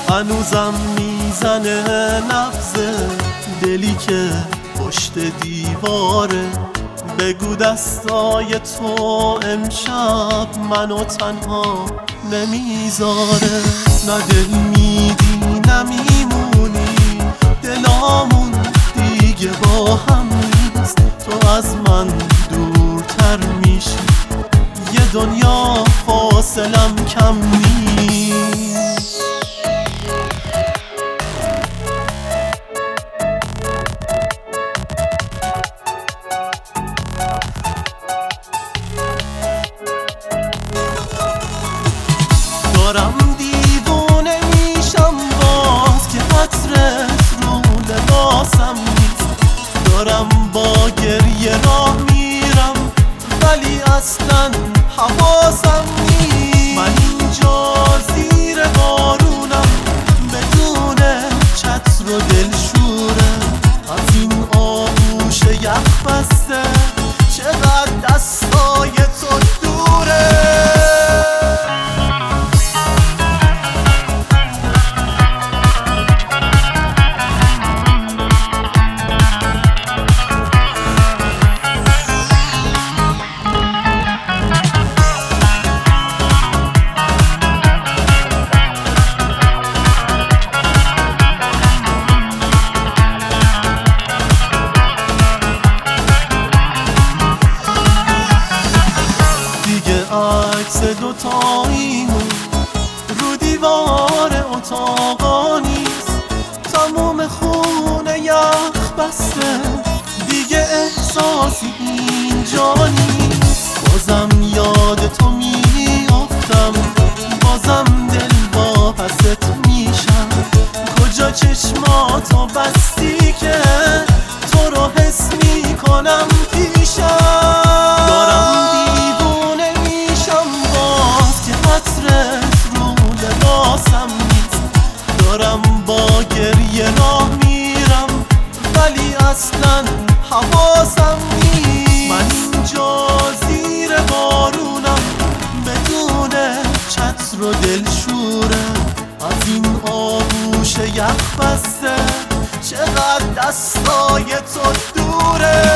هنوزم میزنه نبض دلی که پشت دیواره. بگو دستای تو امشب منو تنها نمیذاره. نه دل میدی نمیمونی، دلامون دیگه با هم نیست. تو از من دورتر میشی، یه دنیا فاصلم کم نیست. دارم دیوونه میشم باز که عطرت رو لباسم نیست. دارم با گریه راه میرم ولی اصلا حواسم نیست. من اینجا زیر بارونم بدون چتر و دلشورم. از این آغوش یخ بسته چقدر دستای تو دوره. عکس دوتاییمون رو دیوار اتاقا نیست. تموم خونه یخ بسته دیگه احساسی اینجا نیست. بازم یاد تو میافتم، بازم دل واپست میشم. کجا چشماتو بستی که تو رو حس میکنم پیشم. دارم با گریه راه میرم ولی اصلا حواسم نیست. من اینجا زیر بارونم بدون چتر و دلشورم. از این آغوش یخ بسته چقدر دستای تو دوره.